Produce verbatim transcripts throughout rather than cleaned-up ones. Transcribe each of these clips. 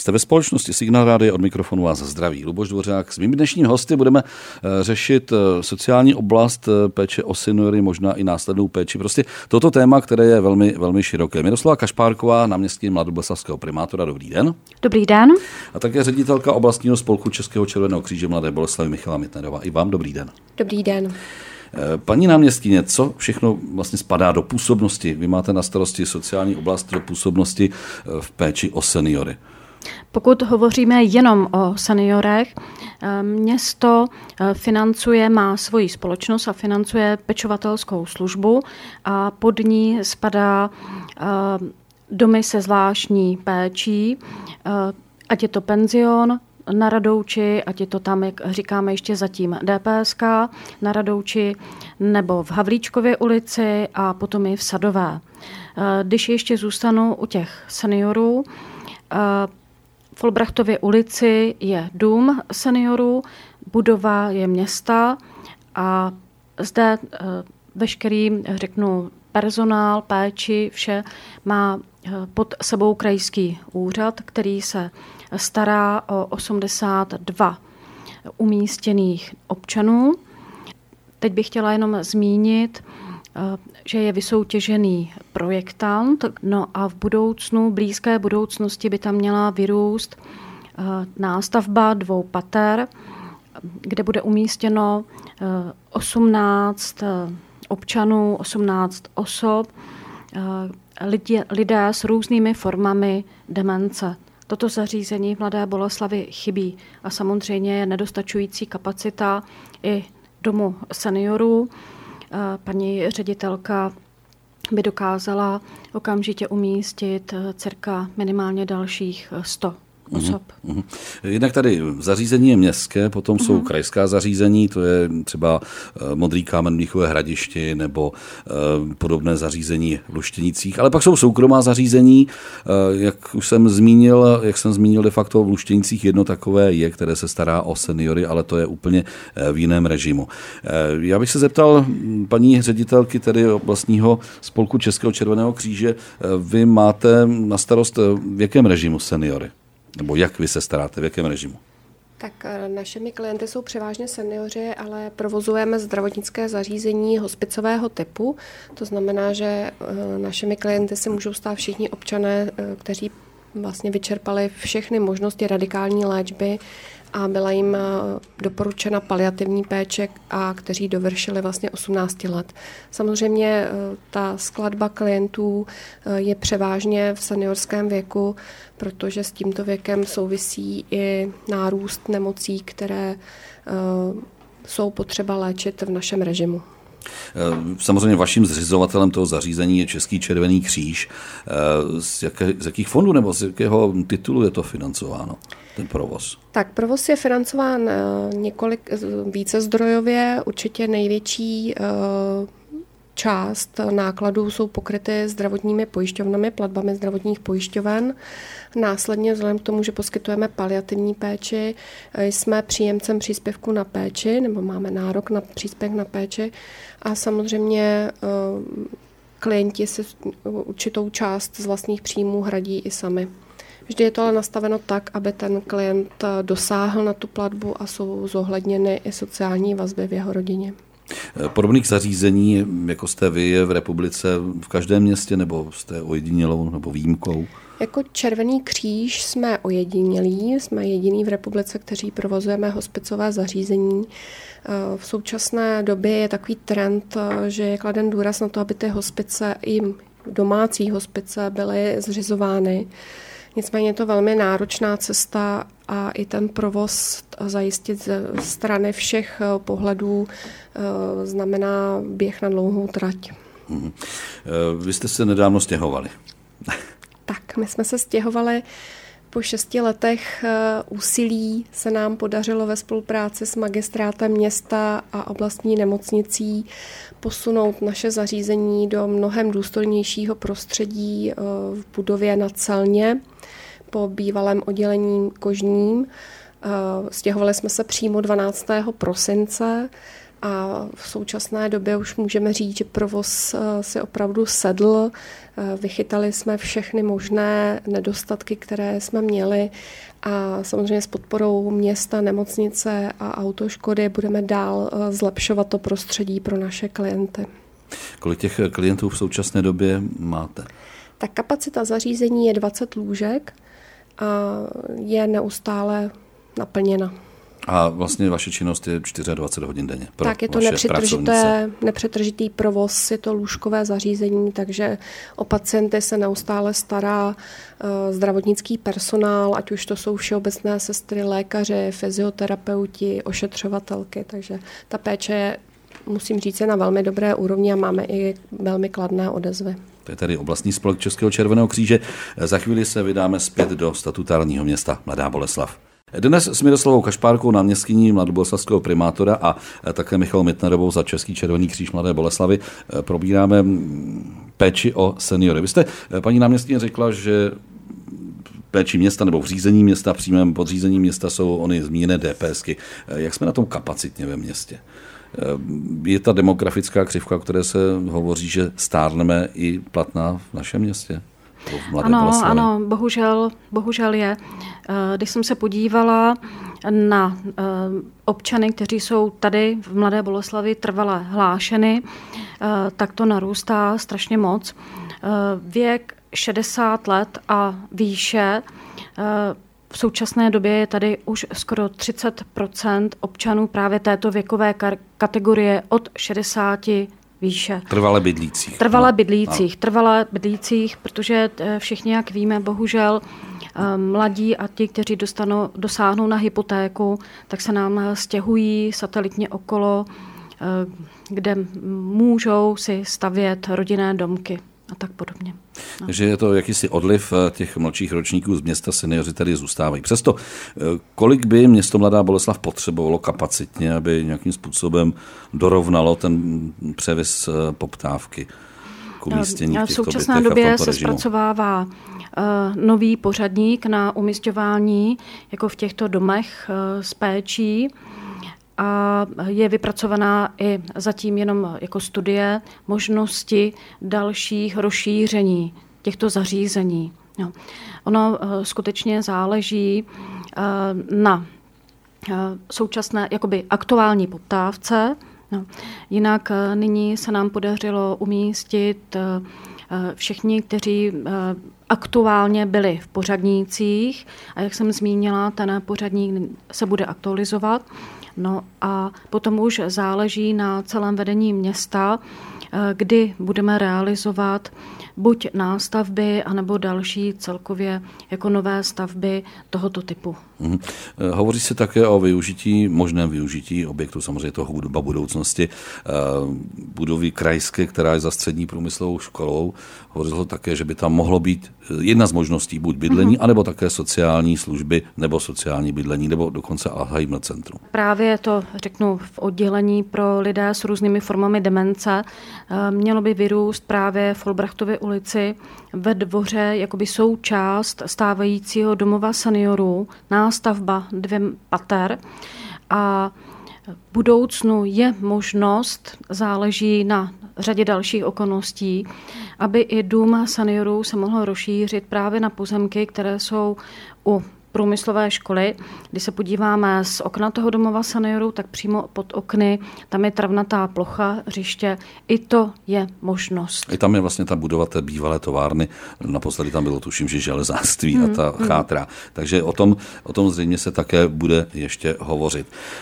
Jste ve společnosti Signál Rádia, od mikrofonu vás zdraví Luboš Dvořák. S mými dnešními hosty budeme řešit sociální oblast, péče o seniory, možná i následnou péči. Prostě toto téma, které je velmi, velmi široké. Miroslava Kašpárková, náměstkyně mladoboleslavského primátora. Dobrý den. Dobrý den. A také ředitelka oblastního spolku Českého červeného kříže Mladé Boleslavi Michaela Mitnerová. I vám dobrý den. Dobrý den. Paní náměstkyně, co všechno vlastně spadá do působnosti? Vy máte na starosti sociální oblast, do působnosti v péči o seniory. Pokud hovoříme jenom o seniorech, město financuje, má svoji společnost a financuje pečovatelskou službu a pod ní spadá domy se zvláštní péčí, ať je to penzion na Radouči, ať je to tam, jak říkáme ještě zatím D P S K na Radouči, nebo v Havlíčkově ulici a potom i v Sadové. Když ještě zůstanu u těch seniorů, v Olbrachtově ulici je dům seniorů, budova je města a zde veškerý, řeknu, personál, péči, vše má pod sebou krajský úřad, který se stará o osmdesát dva umístěných občanů. Teď bych chtěla jenom zmínit, že je vysoutěžený projektant, no a v budoucnu, blízké budoucnosti by tam měla vyrůst nástavba dvou pater, kde bude umístěno osmnáct občanů, osmnáct osob, lidé, lidé s různými formami demence. Toto zařízení v Mladé Boleslavi chybí a samozřejmě je nedostačující kapacita i domu seniorů. Paní ředitelka by dokázala okamžitě umístit cirka minimálně dalších sto osob. Uhum. Jednak tady zařízení je městské, potom uhum. jsou krajská zařízení, to je třeba Modrý kámen v Mnichové Hradišti nebo uh, podobné zařízení v Luštěnicích, ale pak jsou soukromá zařízení, uh, jak už jsem zmínil, jak jsem zmínil de facto v Luštěnicích jedno takové je, které se stará o seniory, ale to je úplně v jiném režimu. Uh, já bych se zeptal paní ředitelky tedy oblastního spolku Českého červeného kříže, uh, vy máte na starost v jakém režimu seniory? Nebo jak vy se staráte, v jakém režimu? Tak našimi klienty jsou převážně seniori, ale provozujeme zdravotnické zařízení hospicového typu. To znamená, že našimi klienty si můžou stát všichni občané, kteří vlastně vyčerpali všechny možnosti radikální léčby a byla jim doporučena paliativní péče a kteří dovršili vlastně osmnáct let. Samozřejmě ta skladba klientů je převážně v seniorském věku, protože s tímto věkem souvisí i nárůst nemocí, které jsou potřeba léčit v našem režimu. Samozřejmě vaším zřizovatelem toho zařízení je Český červený kříž. Z, jaké, z jakých fondů nebo z jakého titulu je to financováno, ten provoz? Tak provoz je financován několik více zdrojově, určitě největší část nákladů jsou pokryty zdravotními pojišťovnami, platbami zdravotních pojišťoven. Následně vzhledem k tomu, že poskytujeme paliativní péči, jsme příjemcem příspěvku na péči, nebo máme nárok na příspěvek na péči a samozřejmě klienti si určitou část z vlastních příjmů hradí i sami. Vždy je to ale nastaveno tak, aby ten klient dosáhl na tu platbu a jsou zohledněny i sociální vazby v jeho rodině. Podobných zařízení, jako jste vy, je v republice v každém městě, nebo jste ojedinělou nebo výjimkou? Jako Červený kříž jsme ojedinělí, jsme jediný v republice, kteří provozujeme hospicové zařízení. V současné době je takový trend, že je kladen důraz na to, aby ty hospice, i domácí hospice, byly zřizovány. Nicméně je to velmi náročná cesta a i ten provoz zajistit ze strany všech pohledů znamená běh na dlouhou trať. Hmm. Vy jste se nedávno stěhovali. Tak, my jsme se stěhovali po šesti letech úsilí se nám podařilo ve spolupráci s magistrátem města a oblastní nemocnicí posunout naše zařízení do mnohem důstojnějšího prostředí v budově na Celně po bývalém oddělení kožním. Stěhovali jsme se přímo dvanáctého prosince a v současné době už můžeme říct, že provoz si opravdu sedl. Vychytali jsme všechny možné nedostatky, které jsme měli a samozřejmě s podporou města, nemocnice a autoškody budeme dál zlepšovat to prostředí pro naše klienty. Kolik těch klientů v současné době máte? Tak kapacita zařízení je dvacet lůžek a je neustále naplněna. A vlastně vaše činnost je dvacet čtyři hodin denně pro Tak je to nepřetržité, nepřetržitý provoz, je to lůžkové zařízení, takže o pacienty se neustále stará uh, zdravotnický personál, ať už to jsou všeobecné sestry, lékaři, fyzioterapeuti, ošetřovatelky, takže ta péče je, musím říct, je na velmi dobré úrovni a máme i velmi kladné odezvy. To je tady oblastní spolek Českého červeného kříže. Za chvíli se vydáme zpět do statutárního města Mladá Boleslav. Dnes s Miroslavou Kašpárkou, náměstkyní mladoboleslavského primátora a také Michalou Mitnerovou za Český červený kříž Mladé Boleslavy probíráme péči o seniory. Vy jste, paní náměstkyně, řekla, že péči města nebo v řízení města, přímém podřízení města jsou ony zmíněné DPSky. Jak jsme na tom kapacitně ve městě? Je ta demografická křivka, o které se hovoří, že stárneme, i platná v našem městě? Ano, Boleslavy. ano, bohužel, bohužel je. Když jsem se podívala na občany, kteří jsou tady v Mladé Boleslavi trvale hlášeny, tak to narůstá strašně moc. Věk šedesát let a výše. V současné době je tady už skoro třicet procent občanů právě této věkové kategorie od šedesáti výše. Trvale bydlících. Trvale bydlících, no. trvale bydlících, protože všichni, jak víme, bohužel mladí a ti, kteří dostanou, dosáhnou na hypotéku, tak se nám stěhují satelitně okolo, kde můžou si stavět rodinné domky a tak podobně. No. Takže je to jakýsi odliv těch mladších ročníků z města, seniori tady zůstávají. Přesto, kolik by město Mladá Boleslav potřebovalo kapacitně, aby nějakým způsobem dorovnalo ten převis poptávky k umístění v těchto bytech? V současné době se zpracovává uh, nový pořadník na umisťování jako v těchto domech uh, s péčí. A je vypracovaná i zatím jenom jako studie možnosti dalších rozšíření těchto zařízení. No. Ono uh, skutečně záleží uh, na uh, současné, jakoby aktuální poptávce. No. Jinak uh, nyní se nám podařilo umístit uh, všichni, kteří uh, aktuálně byli v pořadnících. A jak jsem zmínila, ten pořadník se bude aktualizovat. No a potom už záleží na celém vedení města, kdy budeme realizovat buď nástavby, anebo další celkově jako nové stavby tohoto typu. Hmm. Hovoří se také o využití, možném využití objektu, samozřejmě toho hudba budoucnosti, budovy krajské, která je za střední průmyslovou školou. Hovořilo také, že by tam mohlo být jedna z možností, buď bydlení, hmm. anebo také sociální služby, nebo sociální bydlení, nebo dokonce Alzheimer centrum. Právě to řeknu v oddělení pro lidé s různými formami demence. Mělo by vyrůst právě v Olbrachtově ulici ve dvoře jakoby součást stávajícího domova seniorů, nástavba dvě pater a v budoucnu je možnost, záleží na řadě dalších okolností, aby i dům seniorů se mohl rozšířit právě na pozemky, které jsou u průmyslové školy. Když se podíváme z okna toho domova seniorů, tak přímo pod okny, tam je travnatá plocha, hřiště. I to je možnost. I tam je vlastně ta budova té bývalé továrny. Naposledy tam bylo, tuším, že železářství hmm, a ta hmm. chátra. Takže o tom, o tom zřejmě se také bude ještě hovořit.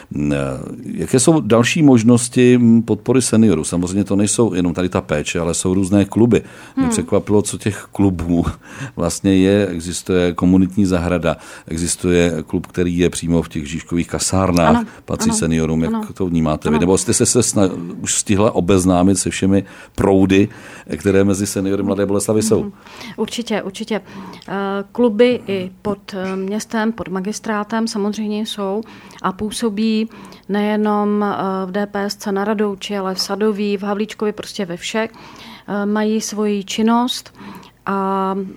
Jaké jsou další možnosti podpory seniorů? Samozřejmě to nejsou jenom tady ta péče, ale jsou různé kluby. Mě hmm. překvapilo, co těch klubů vlastně je. Existuje komunitní zahrada, existuje klub, který je přímo v těch Žižkových kasárnách, ano, patří ano, seniorům. Jak ano, to vnímáte ano. vy? Nebo jste se, se sna- už stihla obeznámit se všemi proudy, které mezi seniory Mladé Boleslavy jsou? Mm, určitě, určitě. Kluby i pod městem, pod magistrátem samozřejmě jsou a působí nejenom v DPSce na Radouči, ale v Sadoví, v Havlíčkovi, prostě ve všech. Mají svoji činnost a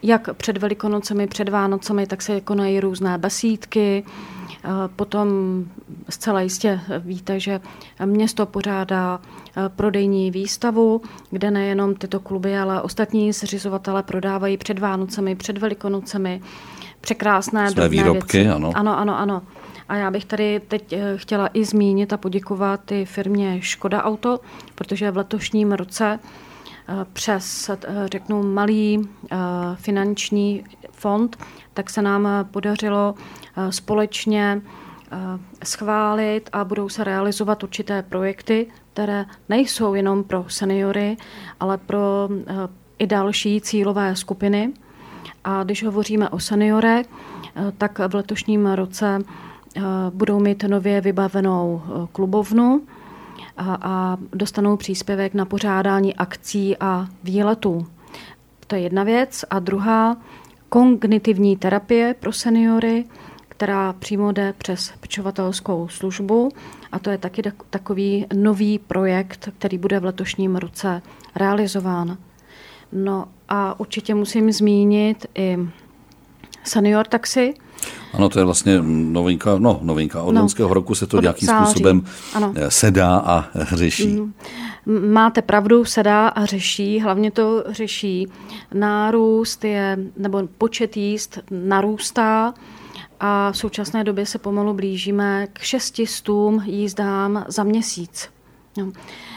jak před Velikonocemi, před Vánocemi, tak se konají různé besídky. Potom zcela jistě víte, že město pořádá prodejní výstavu, kde nejenom tyto kluby, ale ostatní zřizovatelé prodávají před Vánocemi, před Velikonocemi překrásné své výrobky, věci. Ano. Ano, ano, ano. A já bych tady teď chtěla i zmínit a poděkovat i firmě Škoda Auto, protože v letošním roce přes, řeknu, malý finanční fond, tak se nám podařilo společně schválit a budou se realizovat určité projekty, které nejsou jenom pro seniory, ale pro i další cílové skupiny. A když hovoříme o seniorech, tak v letošním roce budou mít nově vybavenou klubovnu a, a dostanou příspěvek na pořádání akcí a výletů. To je jedna věc. A druhá, kognitivní terapie pro seniory, která přímo jde přes pečovatelskou službu. A to je taky takový nový projekt, který bude v letošním roce realizován. No a určitě musím zmínit i senior taxi. Ano, to je vlastně novinka, no novinka. Od loňského no, roku se to nějakým září. způsobem ano. sedá a řeší. Máte pravdu, sedá a řeší. Hlavně to řeší nárůst, je, nebo počet jízd narůstá a v současné době se pomalu blížíme k šestistům jízdám za měsíc. No.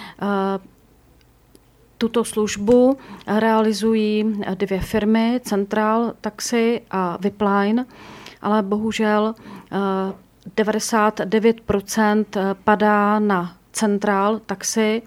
Tuto službu realizují dvě firmy, Central Taxi a Vipline, ale bohužel devadesát devět procent padá na Central Taxi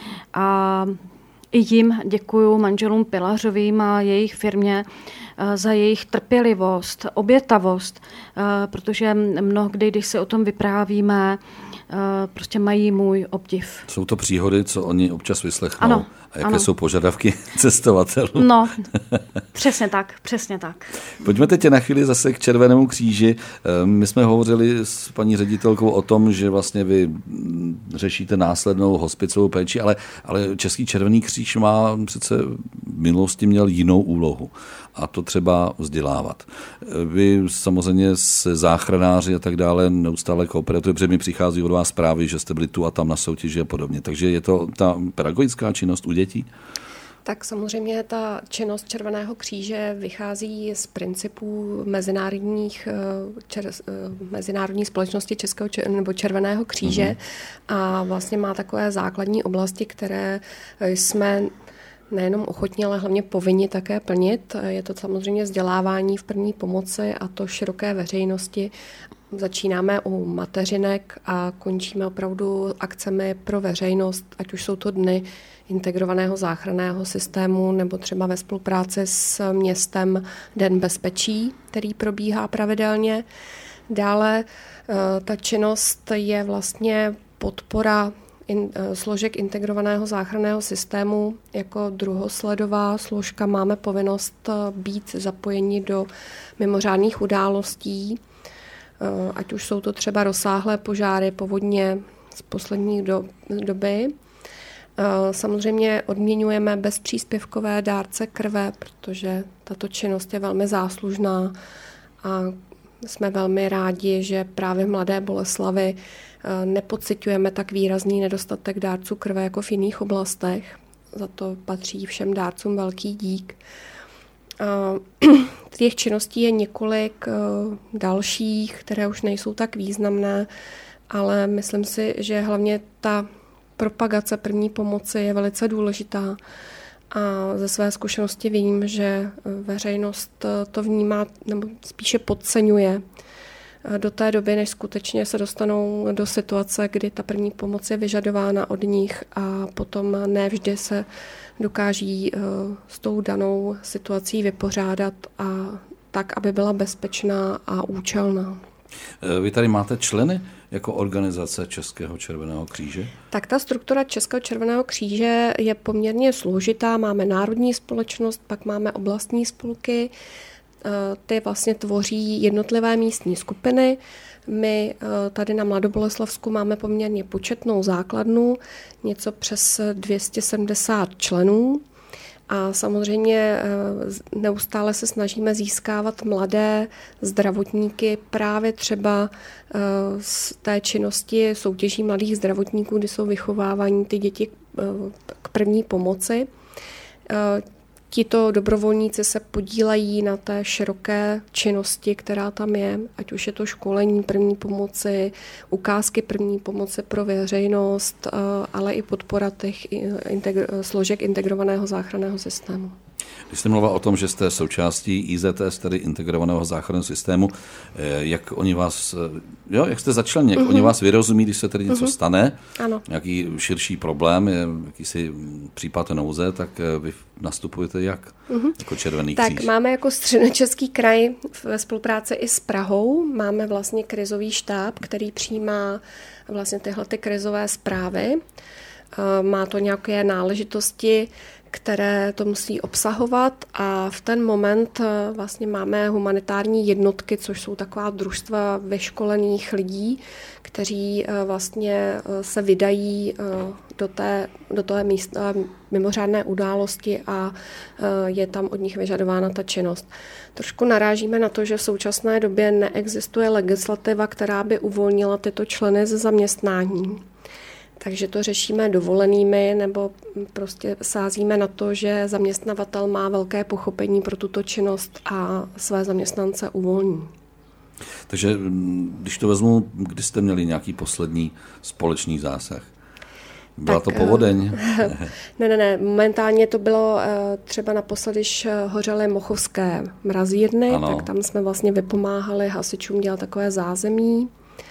a i jim děkuju manželům Pilařovým a jejich firmě za jejich trpělivost, obětavost, protože mnohdy, když si o tom vyprávíme, prostě mají můj obdiv. Jsou to příhody, co oni občas vyslechnou? Ano, a jaké ano. jsou požadavky cestovatelů? No, přesně tak, přesně tak. Pojďme teď na chvíli zase k Červenému kříži. My jsme hovořili s paní ředitelkou o tom, že vlastně vy řešíte následnou hospicovou péči, ale, ale Český Červený kříž má přece v minulosti měl jinou úlohu. A to třeba vzdělávat. Vy samozřejmě se záchranáři a tak dále neustále kooperujete, protože mi přichází od vás zprávy, že jste byli tu a tam na soutěži a podobně. Takže je to ta pedagogická činnost u dětí? Tak samozřejmě ta činnost Červeného kříže vychází z principů mezinárodních, čer, mezinárodní společnosti Českého nebo Červeného kříže mm-hmm. a vlastně má takové základní oblasti, které jsme nejenom ochotně, ale hlavně povinni také plnit. Je to samozřejmě vzdělávání v první pomoci a to široké veřejnosti. Začínáme u mateřinek a končíme opravdu akcemi pro veřejnost, ať už jsou to dny integrovaného záchranného systému nebo třeba ve spolupráci s městem Den bezpečí, který probíhá pravidelně. Dále ta činnost je vlastně podpora In, složek integrovaného záchranného systému. Jako druhosledová složka máme povinnost být zapojeni do mimořádných událostí, ať už jsou to třeba rozsáhlé požáry, povodně z poslední do, doby. Samozřejmě odměňujeme bezpříspěvkové dárce krve, protože tato činnost je velmi záslužná a jsme velmi rádi, že právě v Mladé Boleslavi nepociťujeme tak výrazný nedostatek dárců krve jako v jiných oblastech. Za to patří všem dárcům velký dík. Těch činností je několik dalších, které už nejsou tak významné, ale myslím si, že hlavně ta propagace první pomoci je velice důležitá. A ze své zkušenosti vím, že veřejnost to vnímá nebo spíše podceňuje do té doby, než skutečně se dostanou do situace, kdy ta první pomoc je vyžadována od nich a potom ne vždy se dokáží s tou danou situací vypořádat a tak, aby byla bezpečná a účelná. Vy tady máte členy jako organizace Českého Červeného kříže? Tak ta struktura Českého Červeného kříže je poměrně složitá. Máme národní společnost, pak máme oblastní spolky. Ty vlastně tvoří jednotlivé místní skupiny. My tady na Mladoboleslavsku máme poměrně početnou základnu, něco přes dvě stě sedmdesát členů. A samozřejmě neustále se snažíme získávat mladé zdravotníky právě třeba z té činnosti soutěží mladých zdravotníků, kdy jsou vychovávaní ty děti k první pomoci. Tito dobrovolníci se podílejí na té široké činnosti, která tam je, ať už je to školení první pomoci, ukázky první pomoci pro veřejnost, ale i podpora těch integr- složek integrovaného záchranného systému. Když jste mluvila o tom, že jste součástí I Z S, tedy integrovaného záchranného systému, jak oni vás, jo, jak jste začleni, jak uh-huh. oni vás vyrozumí, když se tedy něco uh-huh. stane, ano. nějaký širší problém, jakýsi případ nouze, tak vy nastupujete jak uh-huh. jako Červený tak kříž? Tak máme jako Středočeský kraj ve spolupráci i s Prahou, máme vlastně krizový štáb, který přijímá vlastně tyhle ty krizové zprávy. Má to nějaké náležitosti, které to musí obsahovat a v ten moment vlastně máme humanitární jednotky, což jsou taková družstva vyškolených lidí, kteří vlastně se vydají do té, do toho místa mimořádné události a je tam od nich vyžadována ta činnost. Trošku narážíme na to, že v současné době neexistuje legislativa, která by uvolnila tyto členy ze zaměstnání. Takže to řešíme dovolenými nebo prostě sázíme na to, že zaměstnavatel má velké pochopení pro tuto činnost a své zaměstnance uvolní. Takže když to vezmu, kdy jste měli nějaký poslední společný zásah? Byla tak, to povodeň? Ne, ne, ne. Momentálně to bylo třeba naposledy, když hořely mochovské mrazírny, ano. Tak tam jsme vlastně vypomáhali hasičům dělat takové zázemí.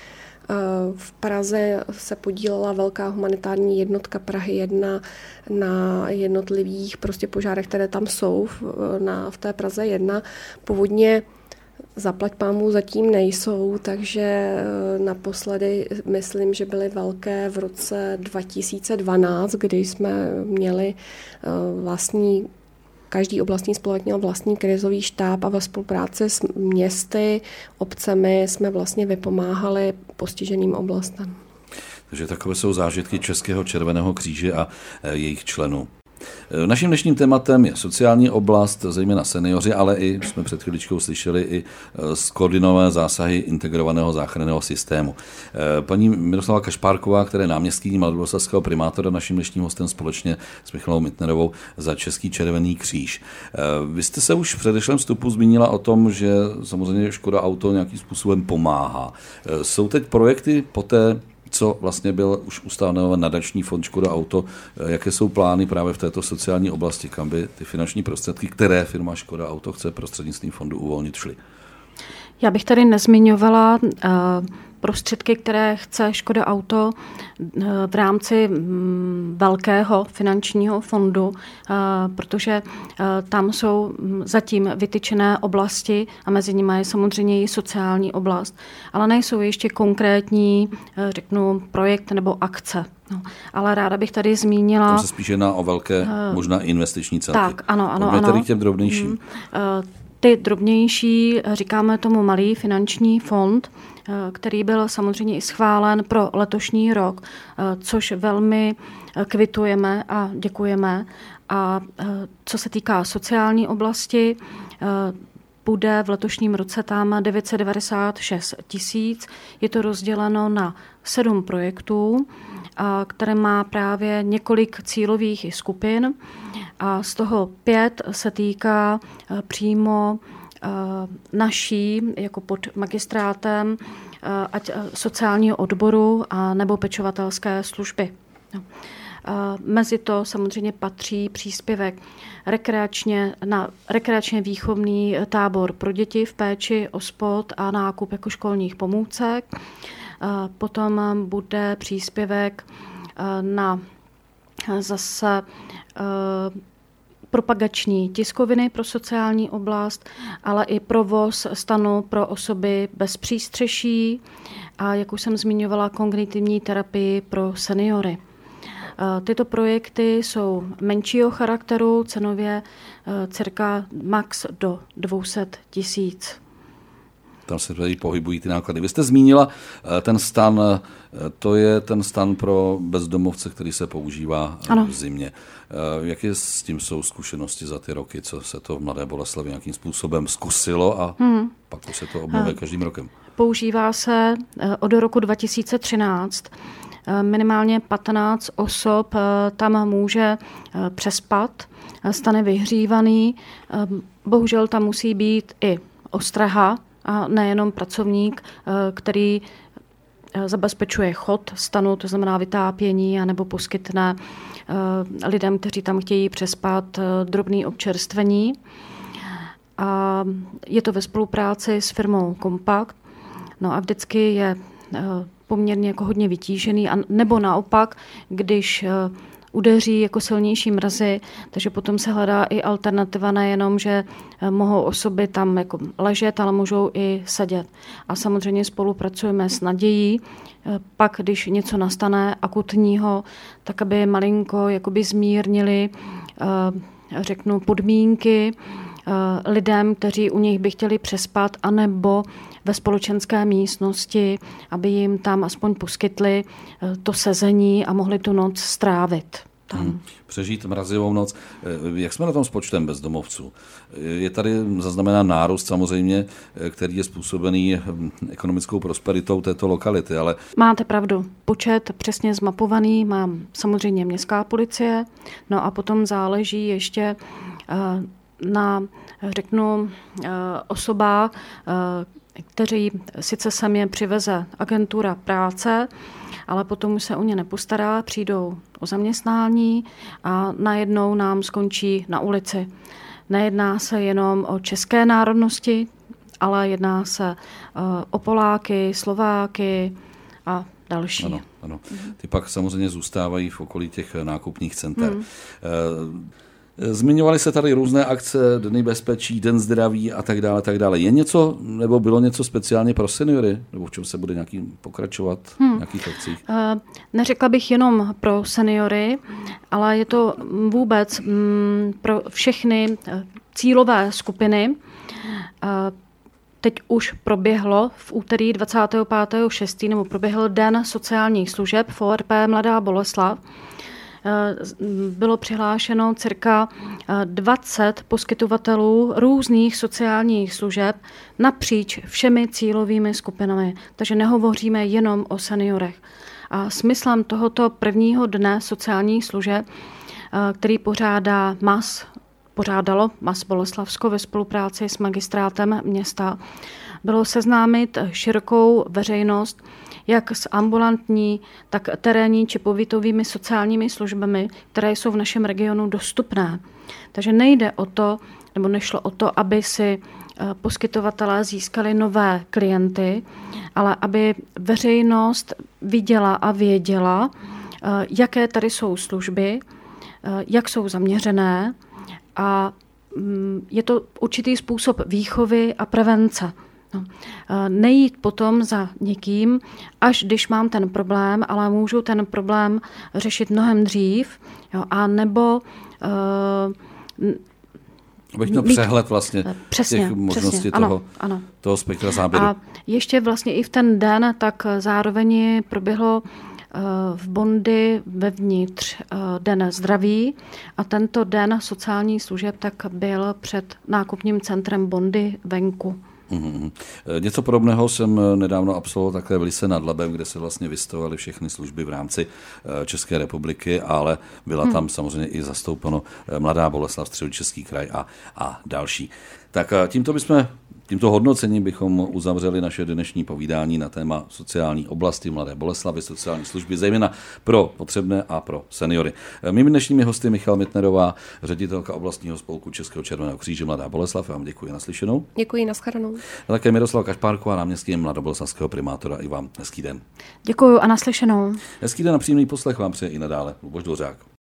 V Praze se podílela velká humanitární jednotka Prahy jedna na jednotlivých prostě požárech, které tam jsou na, v té Praze jedna. Povodně zaplať pámu zatím nejsou, takže naposledy myslím, že byly velké v roce dva tisíce dvanáct, kdy jsme měli vlastní Každý oblastní spolek měl vlastní krizový štáb a ve spolupráci s městy, obcemi jsme vlastně vypomáhali postiženým oblastem. Takže takové jsou zážitky Českého Červeného kříže a jejich členů. Naším dnešním tématem je sociální oblast, zejména seniori, ale i, jsme před chviličkou slyšeli, i skoordinované zásahy integrovaného záchranného systému. Paní Miroslava Kašpárková, která je náměstkyní mladoboleslavského primátora, naším dnešním hostem společně s Michalou Mittnerovou za Český Červený kříž. Vy jste se už v předešlém vstupu zmínila o tom, že samozřejmě Škoda Auto nějakým způsobem pomáhá. Jsou teď projekty po té, co vlastně byl už ustanoven nadační fond Škoda Auto, jaké jsou plány právě v této sociální oblasti, kam by ty finanční prostředky, které firma Škoda Auto chce prostřednictvím fondu uvolnit, šly? Já bych tady nezmiňovala uh, prostředky, které chce Škoda Auto uh, v rámci um, velkého finančního fondu, uh, protože uh, tam jsou zatím vytyčené oblasti a mezi nimi je samozřejmě i sociální oblast, ale nejsou ještě konkrétní, uh, řeknu, projekt nebo akce. No, ale ráda bych tady zmínila... Tam se spíše jedná o velké, uh, možná investiční celky. Tak, ano, ano. Pojďme tady k těm drobnějším. Mm, uh, Ty drobnější, říkáme tomu malý finanční fond, který byl samozřejmě i schválen pro letošní rok, což velmi kvitujeme a děkujeme. A co se týká sociální oblasti, bude v letošním roce tam devět set devadesát šest tisíc. Je to rozděleno na sedm projektů, které má právě několik cílových skupin a z toho pět se týká přímo naší, jako pod magistrátem, ať sociálního odboru a nebo pečovatelské služby. No. Mezi to samozřejmě patří příspěvek rekreačně, na rekreačně výchovný tábor pro děti v péči o sport a nákup jako školních pomůcek. Potom bude příspěvek na zase propagační tiskoviny pro sociální oblast, ale i provoz stanu pro osoby bez přístřeší a, jak už jsem zmiňovala, kognitivní terapii pro seniory. Tyto projekty jsou menšího charakteru, cenově cirka max do dvě stě tisíc. tam se tady pohybují ty náklady. Vy jste zmínila ten stan, to je ten stan pro bezdomovce, který se používá ano. v zimě. Jaké s tím jsou zkušenosti za ty roky, co se to v Mladé Boleslavi nějakým způsobem zkusilo a hmm. pak už se to obnovuje každým rokem? Používá se od roku dva tisíce třináct. Minimálně patnáct osob tam může přespat, stane vyhřívaný. Bohužel tam musí být i ostraha a nejenom pracovník, který zabezpečuje chod stanu, to znamená vytápění, anebo poskytne lidem, kteří tam chtějí přespat, drobné občerstvení. A je to ve spolupráci s firmou Kompakt. No a vždycky je poměrně jako hodně vytížený, a nebo naopak, když udeří jako silnější mrazy, takže potom se hledá i alternativa, nejenom, že mohou osoby tam jako ležet, ale můžou i sedět. A samozřejmě spolupracujeme s nadějí, pak, když něco nastane akutního, tak aby malinko jakoby zmírnili, řeknu, podmínky lidem, kteří u nich by chtěli přespat, anebo ve společenské místnosti, aby jim tam aspoň poskytli to sezení a mohli tu noc strávit. Tam. Hmm. Přežít mrazivou noc. Jak jsme na tom s počtem bezdomovců? Je tady zaznamenán nárůst samozřejmě, který je způsobený ekonomickou prosperitou této lokality, ale... Máte pravdu. Počet přesně zmapovaný má samozřejmě městská policie, no a potom záleží ještě na, řeknu, osobách, kteří sice sem je přiveze agentura práce, ale potom už se o ně nepostará, přijdou o zaměstnání a najednou nám skončí na ulici. Nejedná se jenom o české národnosti, ale jedná se o Poláky, Slováky a další. Ano, ano. Ty pak samozřejmě zůstávají v okolí těch nákupních center. Hmm. Zmiňovaly se tady různé akce, Dny bezpečí, Den zdraví a tak dále, tak dále. Je něco, nebo bylo něco speciálně pro seniory? Nebo v čem se bude nějaký pokračovat hmm. v nějakých akcích? Uh, neřekla bych jenom pro seniory, ale je to vůbec mm, pro všechny cílové skupiny. Uh, Teď už proběhlo v úterý dvacátého pátého šestého nebo proběhl Den sociálních služeb v O R P Mladá Boleslav. Bylo přihlášeno cirka dvacet poskytovatelů různých sociálních služeb napříč všemi cílovými skupinami. Takže nehovoříme jenom o seniorech. A smyslem tohoto prvního dne sociálních služeb, který pořádá M A S, pořádalo M A S Boleslavsko ve spolupráci s magistrátem města, bylo seznámit širokou veřejnost jak s ambulantní, tak terénní či pobytovými sociálními službami, které jsou v našem regionu dostupné. Takže nejde o to, nebo nešlo o to, aby si poskytovatelé získali nové klienty, ale aby veřejnost viděla a věděla, jaké tady jsou služby, jak jsou zaměřené, a je to určitý způsob výchovy a prevence. No. Nejít potom za někým, až když mám ten problém, ale můžu ten problém řešit mnohem dřív, jo, a nebo uh, abych měl přehled vlastně přesně, těch možností přesně, toho, ano, ano. toho spektra záběru. A ještě vlastně i v ten den, tak zároveň proběhlo v Bondy vevnitř Den zdraví a tento den sociálních služeb tak byl před nákupním centrem Bondy venku. Mm-hmm. Něco podobného jsem nedávno absolvoval také v Lise nad Labem, kde se vlastně vystavovaly všechny služby v rámci České republiky, ale byla tam hmm. samozřejmě i zastoupeno Mladá Boleslav, Středočeský kraj a, a další. Tak tímto bychom Tímto hodnocením bychom uzavřeli naše dnešní povídání na téma sociální oblasti Mladé Boleslavy, sociální služby, zejména pro potřebné a pro seniory. Mými dnešními hosty Michal Mitnerová, ředitelka oblastního spolku Českého červeného kříže Mladá Boleslav. Já vám děkuji, naslyšenou. Děkuji, nashledanou. A také Miroslava Kašpárková, náměstkyně mladoboleslavského primátora. I vám hezký den. Děkuji a naslyšenou. Hezký den a příjemný poslech vám přeje i nadále Luboš Dvořák.